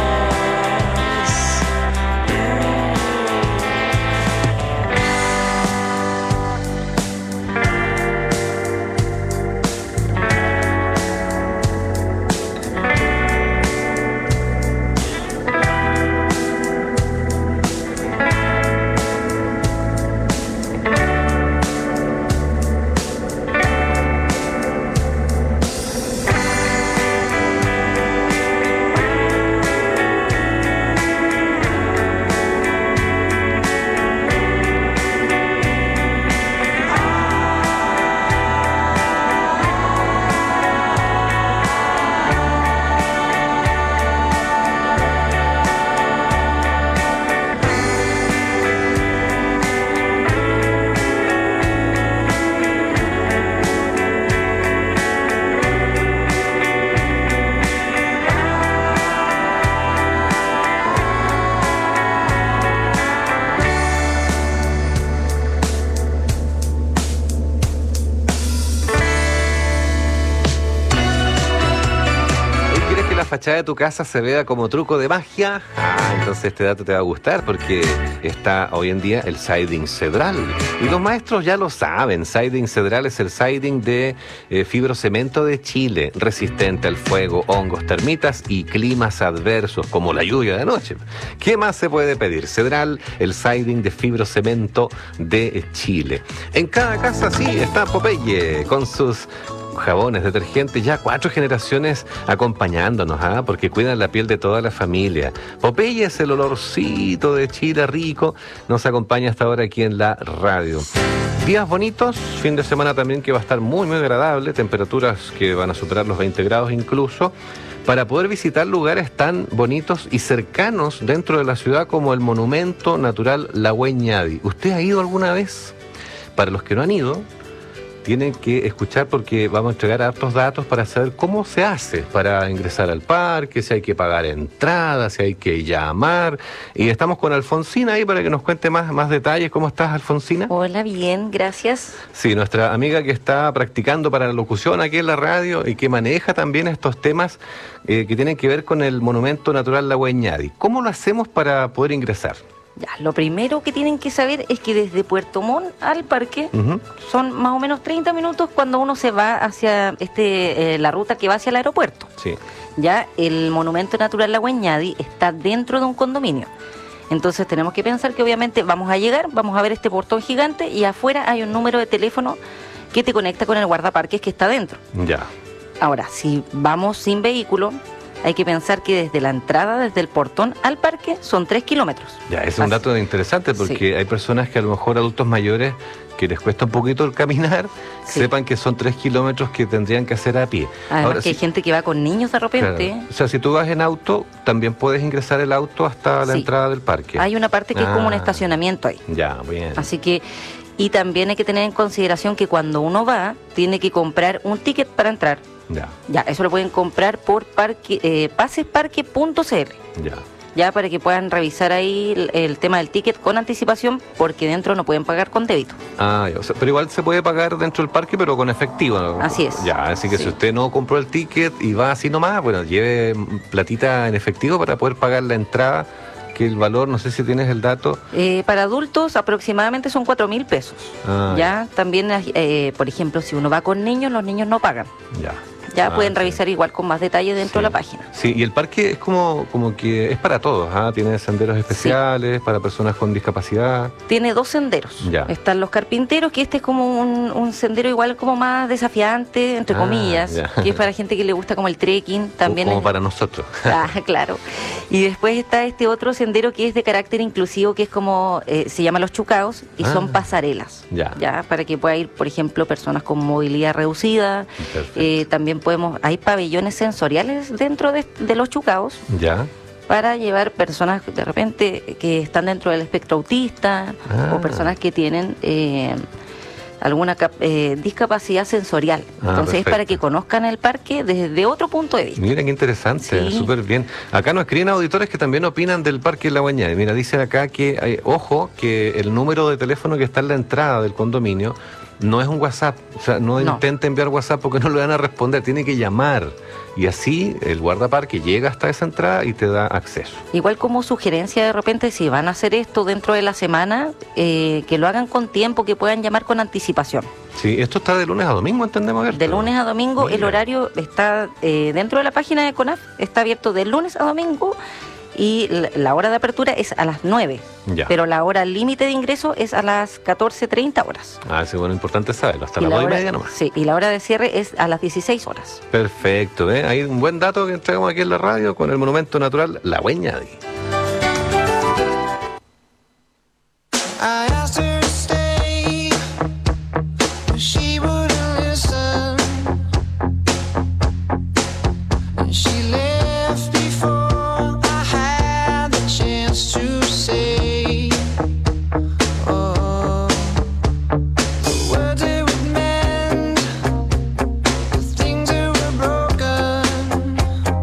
[SPEAKER 17] fachada de tu casa se vea como truco de magia, entonces este dato te va a gustar porque está hoy en día el siding Cedral. Y los maestros ya lo saben, siding Cedral es el siding de fibrocemento de Chile, resistente al fuego, hongos, termitas y climas adversos como la lluvia de anoche. ¿Qué más se puede pedir? Cedral, el siding de fibrocemento de Chile. En cada casa sí está Popeye con sus jabones, detergentes, ya 4 generaciones acompañándonos, porque cuidan la piel de toda la familia. Popeye es el olorcito de Chile rico, nos acompaña hasta ahora aquí en la radio. Días bonitos, fin de semana también que va a estar muy muy agradable, temperaturas que van a superar los 20 grados incluso, para poder visitar lugares tan bonitos y cercanos dentro de la ciudad como el Monumento Natural Lagüen Ñadi. ¿Usted ha ido alguna vez? Para los que no han ido, tienen que escuchar porque vamos a entregar hartos datos para saber cómo se hace para ingresar al parque, si hay que pagar entrada, si hay que llamar. Y estamos con Alfonsina ahí para que nos cuente más detalles. ¿Cómo estás, Alfonsina?
[SPEAKER 1] Hola, bien, gracias.
[SPEAKER 17] Sí, nuestra amiga que está practicando para la locución aquí en la radio y que maneja también estos temas que tienen que ver con el Monumento Natural Lagüen Ñadi. ¿Cómo lo hacemos para poder ingresar?
[SPEAKER 1] Ya, lo primero que tienen que saber es que desde Puerto Montt al parque son más o menos 30 minutos cuando uno se va hacia la ruta que va hacia el aeropuerto.
[SPEAKER 17] Sí.
[SPEAKER 1] Ya el Monumento Natural Lagüen Ñadi está dentro de un condominio. Entonces tenemos que pensar que obviamente vamos a llegar, vamos a ver este portón gigante y afuera hay un número de teléfono que te conecta con el guardaparques que está dentro.
[SPEAKER 17] Ya.
[SPEAKER 1] Ahora, si vamos sin vehículo, hay que pensar que desde la entrada, desde el portón al parque, son 3 kilómetros.
[SPEAKER 17] Ya, es un dato interesante porque hay personas que a lo mejor adultos mayores que les cuesta un poquito el caminar, sepan que son 3 kilómetros que tendrían que hacer a pie.
[SPEAKER 1] Además
[SPEAKER 17] Ahora,
[SPEAKER 1] que hay gente que va con niños de repente.
[SPEAKER 17] claro, o sea, si tú vas en auto, también puedes ingresar el auto hasta la
[SPEAKER 1] Sí.
[SPEAKER 17] entrada del parque.
[SPEAKER 1] Hay una parte que es como un estacionamiento ahí.
[SPEAKER 17] Ya, bien.
[SPEAKER 1] Así que, y también hay que tener en consideración que cuando uno va, tiene que comprar un ticket para entrar.
[SPEAKER 17] Ya,
[SPEAKER 1] Ya, eso lo pueden comprar por pasesparque.cl.
[SPEAKER 17] ya.
[SPEAKER 1] Ya, para que puedan revisar ahí el tema del ticket con anticipación, porque dentro no pueden pagar con débito.
[SPEAKER 17] Ah, ya, o sea, pero igual se puede pagar dentro del parque, pero con efectivo, ¿no?
[SPEAKER 1] Así es.
[SPEAKER 17] Ya, así que
[SPEAKER 1] Sí.
[SPEAKER 17] si usted no compró el ticket y va así nomás, bueno, lleve platita en efectivo para poder pagar la entrada, que el valor, no sé si tienes el dato.
[SPEAKER 1] Para adultos aproximadamente son 4.000 pesos.
[SPEAKER 17] Ah,
[SPEAKER 1] Ya, también, por ejemplo, si uno va con niños, los niños no pagan.
[SPEAKER 17] Ya.
[SPEAKER 1] Ya
[SPEAKER 17] Ah,
[SPEAKER 1] pueden
[SPEAKER 17] sí.
[SPEAKER 1] revisar igual con más detalle dentro de la página.
[SPEAKER 17] Sí, y el parque es como que es para todos, ¿ah? Tiene senderos especiales para personas con discapacidad.
[SPEAKER 1] Tiene 2 senderos.
[SPEAKER 17] Ya.
[SPEAKER 1] Están los carpinteros, que este es como un sendero igual como más desafiante, entre
[SPEAKER 17] Ah,
[SPEAKER 1] comillas,
[SPEAKER 17] ya.
[SPEAKER 1] que es para gente que le gusta como el trekking. También
[SPEAKER 17] Como
[SPEAKER 1] es-
[SPEAKER 17] para nosotros.
[SPEAKER 1] Ah, claro. Y después está este otro sendero que es de carácter inclusivo, que es como, se llama Los Chucaos, y
[SPEAKER 17] Ah.
[SPEAKER 1] son pasarelas.
[SPEAKER 17] Ya.
[SPEAKER 1] Para que pueda ir, por ejemplo, personas con movilidad reducida. También hay pabellones sensoriales dentro de Los Chucaos
[SPEAKER 17] Ya.
[SPEAKER 1] para llevar personas de repente que están dentro del espectro autista
[SPEAKER 17] Ah.
[SPEAKER 1] o personas que tienen alguna discapacidad sensorial.
[SPEAKER 17] Ah,
[SPEAKER 1] Entonces es para
[SPEAKER 17] perfecto.
[SPEAKER 1] que conozcan el parque desde otro punto de vista.
[SPEAKER 17] Mira qué interesante,
[SPEAKER 1] Sí.
[SPEAKER 17] súper bien. Acá nos escriben auditores que también opinan del Parque La Guañade. Mira, dicen acá que, ojo, que el número de teléfono que está en la entrada del condominio no es un WhatsApp. O sea, no intente enviar WhatsApp porque no le van a responder, tiene que llamar. Y así el guardaparque llega hasta esa entrada y te da acceso.
[SPEAKER 1] Igual como sugerencia de repente, si van a hacer esto dentro de la semana, que lo hagan con tiempo, que puedan llamar con anticipación.
[SPEAKER 17] Sí, esto está de lunes a domingo, entendemos.
[SPEAKER 1] De lunes a domingo, el
[SPEAKER 17] Mira.
[SPEAKER 1] horario está dentro de la página de CONAF, está abierto de lunes a domingo y la hora de apertura es a las 9.
[SPEAKER 17] Ya.
[SPEAKER 1] Pero la hora límite de ingreso es a las 14:30 horas.
[SPEAKER 17] Ah, sí, bueno, importante saberlo, hasta
[SPEAKER 1] Y
[SPEAKER 17] las
[SPEAKER 1] la
[SPEAKER 17] 2:30
[SPEAKER 1] hora-
[SPEAKER 17] nomás.
[SPEAKER 1] Sí, y la hora de cierre es a las 16 horas.
[SPEAKER 17] Perfecto, ¿eh? Hay un buen dato que entregamos aquí en la radio con el monumento natural La Guañade.
[SPEAKER 18] I asked her to stay, but she wouldn't listen. And she left before I had the chance to say, oh, the words that would mend the things that were broken.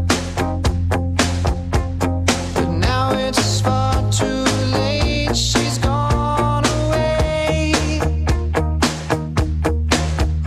[SPEAKER 18] But now it's far too late. She's gone away.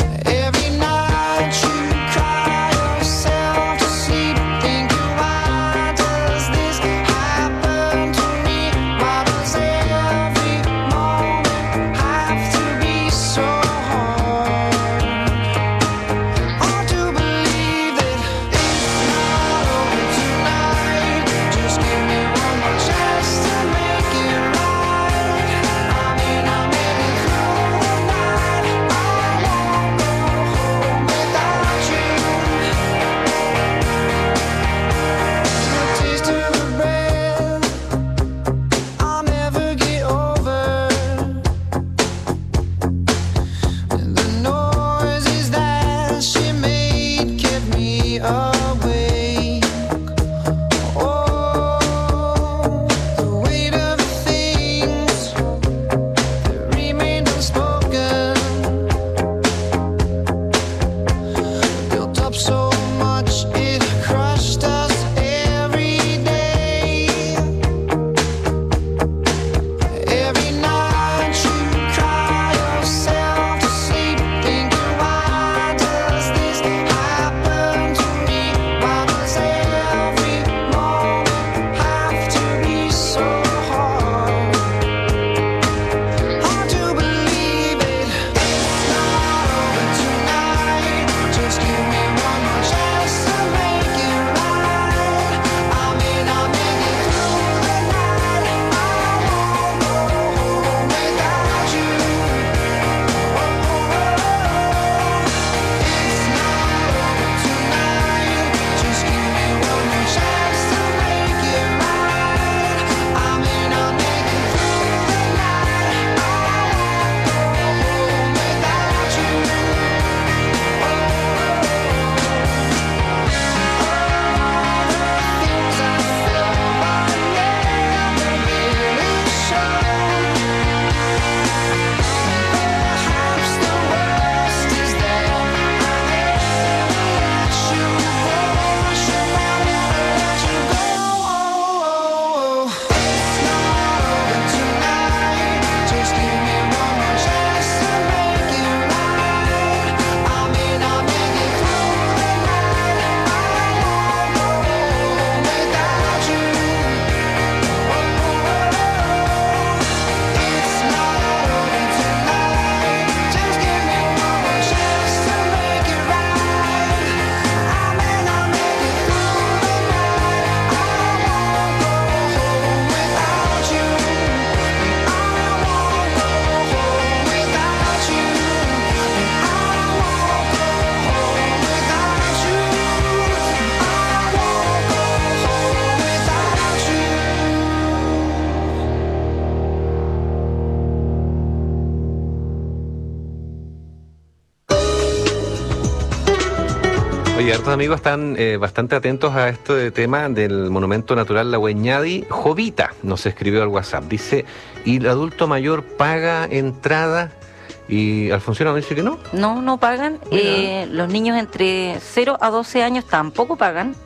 [SPEAKER 17] Oye, hartos amigos están bastante atentos a este tema del Monumento Natural La Hueñadi. Jovita nos escribió al WhatsApp. Dice, ¿y el adulto mayor paga entrada? Y Alfonsino me dice que no.
[SPEAKER 1] No pagan. Los niños entre 0 a 12 años tampoco pagan.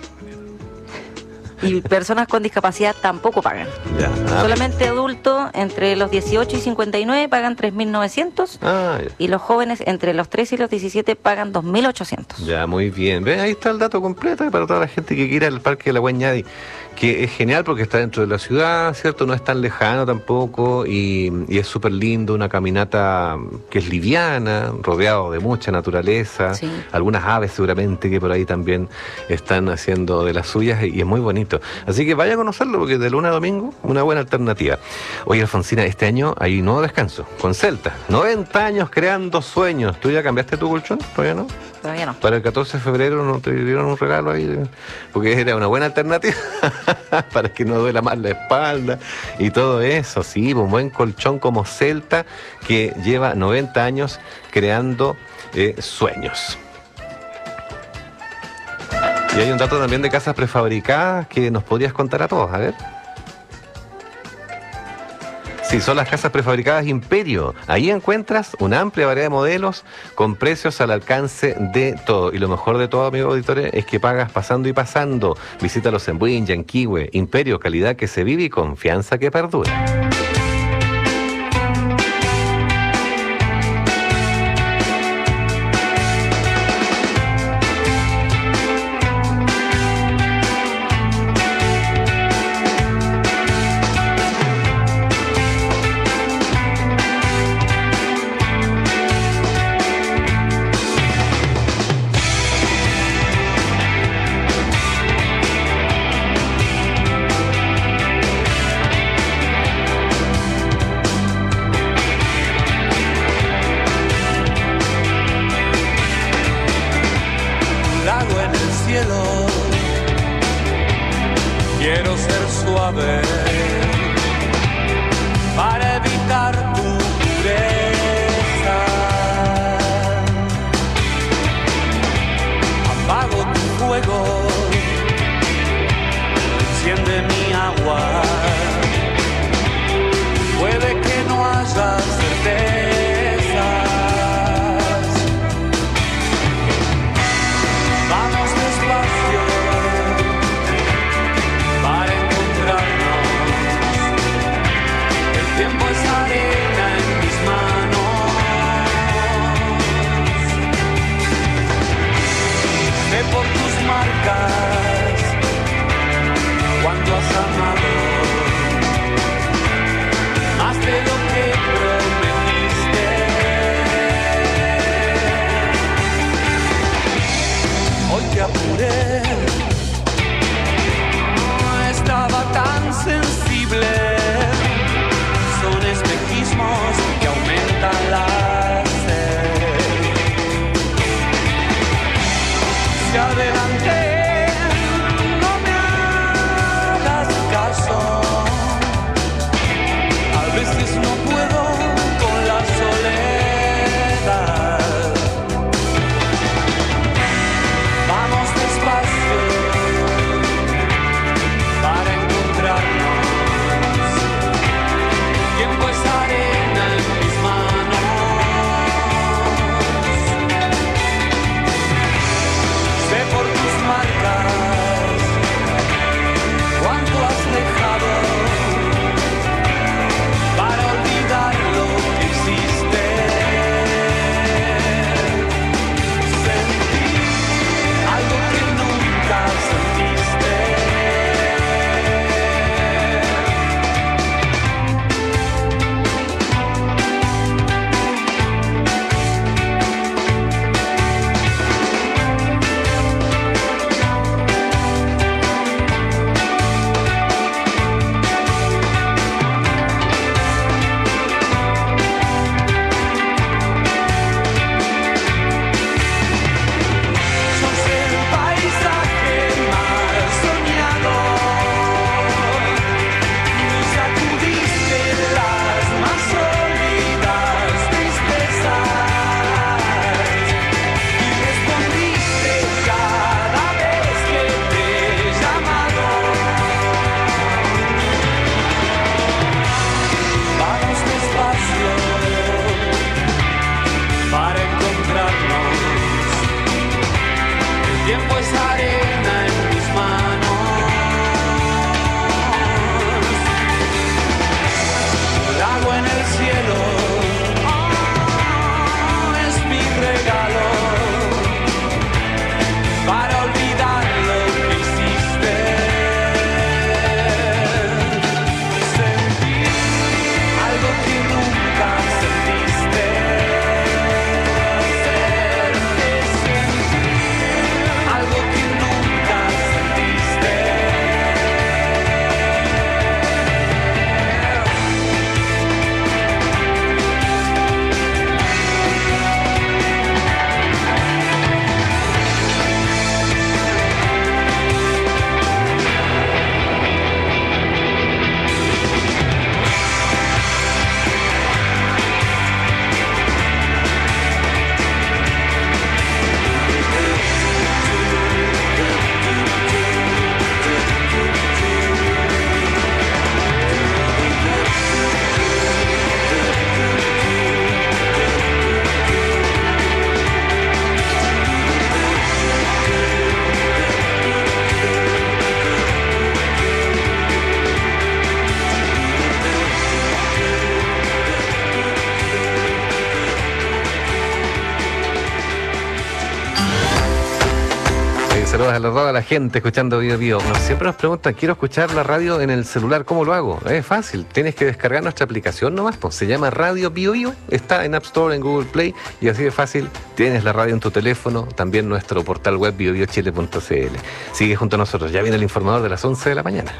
[SPEAKER 1] Y personas con discapacidad tampoco pagan.
[SPEAKER 17] Ya.
[SPEAKER 1] Solamente adultos entre los 18 y 59 pagan 3.900. Y los jóvenes entre los 13 y los 17 pagan 2.800.
[SPEAKER 17] Ya, muy bien. ¿Ves? Ahí está el dato completo para toda la gente que quiera el Parque de la Hueñadi, que es genial porque está dentro de la ciudad, ¿cierto? No es tan lejano tampoco y es súper lindo, una caminata que es liviana, rodeado de mucha naturaleza,
[SPEAKER 1] Sí.
[SPEAKER 17] algunas aves seguramente que por ahí también están haciendo de las suyas y es muy bonito. Así que vaya a conocerlo porque de lunes a domingo una buena alternativa. Oye, Alfonsina, este año hay nuevo descanso con Celta. 90 años creando sueños. ¿Tú ya cambiaste tu colchón? ¿Todavía no?
[SPEAKER 1] Todavía no.
[SPEAKER 17] Para el 14 de febrero no te dieron un regalo ahí, porque era una buena alternativa para que no duela más la espalda y todo eso. Sí, un buen colchón como Celta que lleva 90 años creando sueños. Y hay un dato también de casas prefabricadas que nos podrías contar a todos, a ver. Sí, son las casas prefabricadas Imperio. Ahí encuentras una amplia variedad de modelos con precios al alcance de todo. Y lo mejor de todo, amigos auditores, es que pagas pasando y pasando. Visítalos en Buin, Yanquihue. Imperio, calidad que se vive y confianza que perdura.
[SPEAKER 16] Lago en el cielo, quiero ser suave para evitar tu dureza. Apago tu fuego, enciende mi agua. Puede que no haya certezas. Vamos despacio para encontrarnos. El tiempo es arena en mis manos. Sé por tus marcas cuando has amado más de lo que prometiste. Hoy te apuré, no estaba tan sensible. Son espejismos que aumentan la sed. Si adelante no me hagas caso, a veces no puedo con la soledad. Vamos despacio para encontrarnos. El tiempo es arena en mis manos. Sé por tus manos
[SPEAKER 17] Saludos a toda la gente escuchando Bio Bio. Siempre nos preguntan, quiero escuchar la radio en el celular, ¿cómo lo hago? Es fácil, tienes que descargar nuestra aplicación nomás, pues. Se llama Radio Bio Bio, está en App Store, en Google Play, y así de fácil tienes la radio en tu teléfono, también nuestro portal web biobiochile.cl. Sigue junto a nosotros, ya viene el informador de las 11 de la mañana.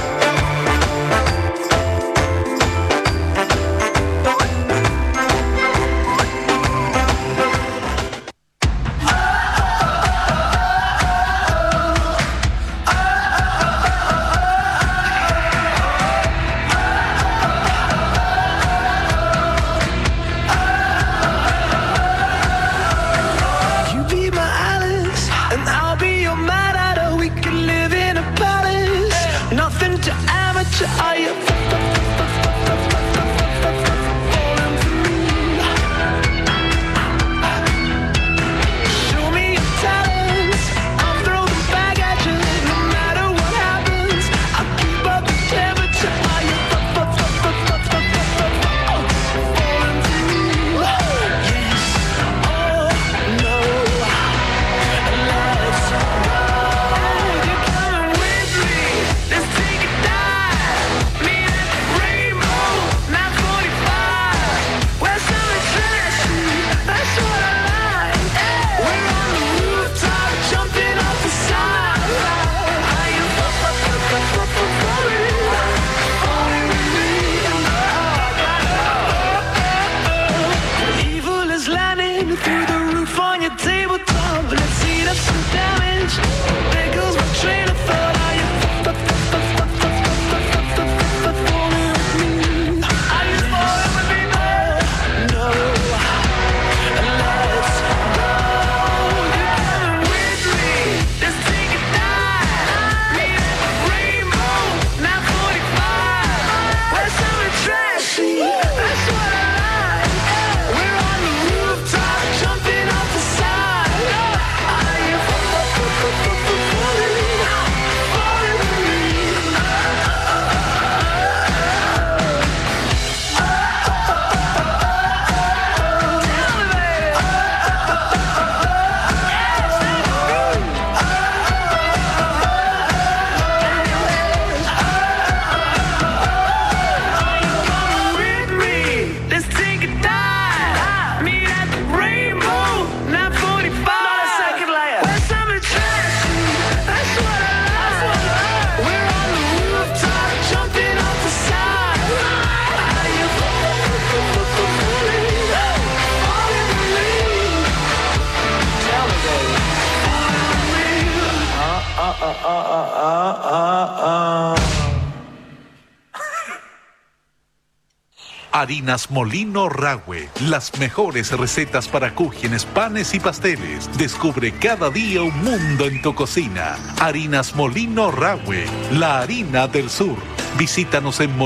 [SPEAKER 10] Harinas Molino Rahue, las mejores recetas para cúgenes, panes y pasteles. Descubre cada día un mundo en tu cocina. Harinas Molino Rahue, la harina del sur. Visítanos en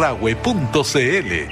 [SPEAKER 10] molinorahue.cl.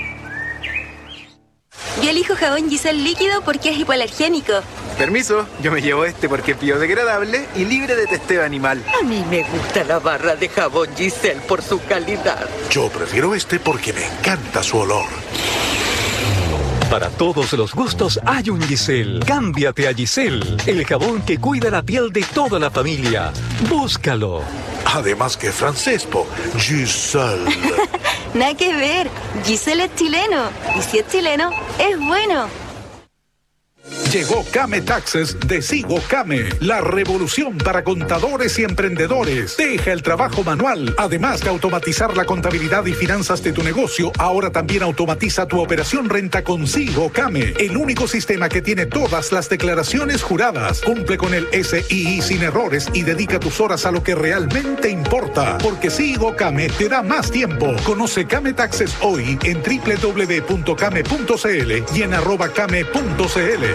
[SPEAKER 4] Yo elijo jabón Giselle líquido porque es hipoalergénico.
[SPEAKER 14] Permiso, yo me llevo este porque es biodegradable y libre de testeo animal.
[SPEAKER 6] A mí me gusta la barra de jabón Giselle por su calidad.
[SPEAKER 10] Yo prefiero este porque me encanta su olor.
[SPEAKER 7] Para todos los gustos hay un Giselle. Cámbiate a Giselle, el jabón que cuida la piel de toda la familia. Búscalo.
[SPEAKER 10] Además que francés, Giselle.
[SPEAKER 4] Nada que ver, Giselle es chileno. Y si es chileno, es bueno.
[SPEAKER 10] Llegó Kame Taxes de Sigo Kame, la revolución para contadores y emprendedores. Deja el trabajo manual. Además de automatizar la contabilidad y finanzas de tu negocio, ahora también automatiza tu operación renta con Sigo Kame, el único sistema que tiene todas las declaraciones juradas. Cumple con el SII sin errores y dedica tus horas a lo que realmente importa. Porque Sigo Kame te da más tiempo. Conoce Kame Taxes hoy en www.kame.cl y en @kame.cl.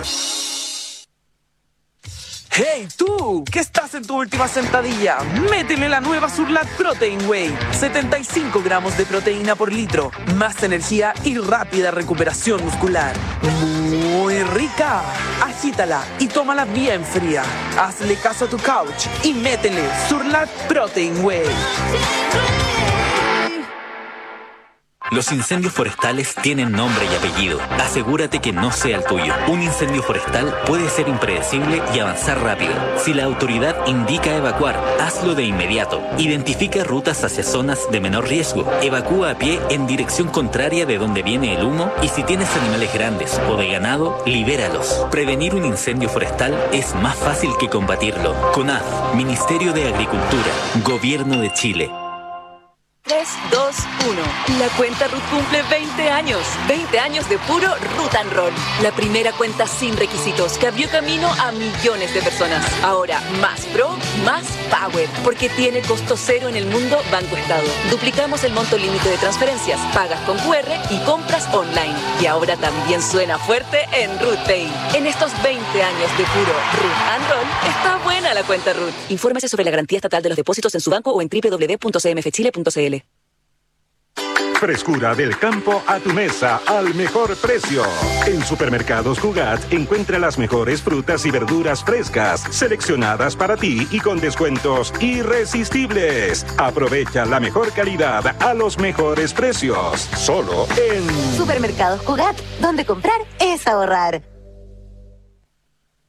[SPEAKER 24] ¡Hey tú! ¿Qué estás en tu última sentadilla? Métele la nueva Surlat Protein Whey. 75 gramos de proteína por litro. Más energía y rápida recuperación muscular. Muy rica. Agítala y tómala bien fría. Hazle caso a tu couch y métele Surlat Protein Whey.
[SPEAKER 23] Los incendios forestales tienen nombre y apellido. Asegúrate que no sea el tuyo. Un incendio forestal puede ser impredecible y avanzar rápido. Si la autoridad indica evacuar, hazlo de inmediato. Identifica rutas hacia zonas de menor riesgo. Evacúa a pie en dirección contraria de donde viene el humo y si tienes animales grandes o de ganado, libéralos. Prevenir un incendio forestal es más fácil que combatirlo. CONAF, Ministerio de Agricultura, Gobierno de Chile.
[SPEAKER 3] 3, 2, 1. La cuenta Ruth cumple 20 años. 20 años de puro Ruth and Roll. La primera cuenta sin requisitos que abrió camino a millones de personas. Ahora, más pro, más power. Porque tiene costo cero en el mundo Banco Estado. Duplicamos el monto límite de transferencias, pagas con QR y compras online. Y ahora también suena fuerte en Ruth Pay. En estos 20 años de puro Ruth and Roll, está buena la cuenta Ruth. Infórmese sobre la garantía estatal de los depósitos en su banco o en www.cmfchile.cl.
[SPEAKER 5] Frescura del campo a tu mesa al mejor precio. En Supermercados Cugat encuentra las mejores frutas y verduras frescas, seleccionadas para ti y con descuentos irresistibles. Aprovecha la mejor calidad a los mejores precios. Solo en
[SPEAKER 11] Supermercados Cugat, donde comprar es ahorrar.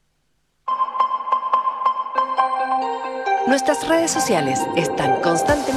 [SPEAKER 2] Nuestras redes sociales están constantemente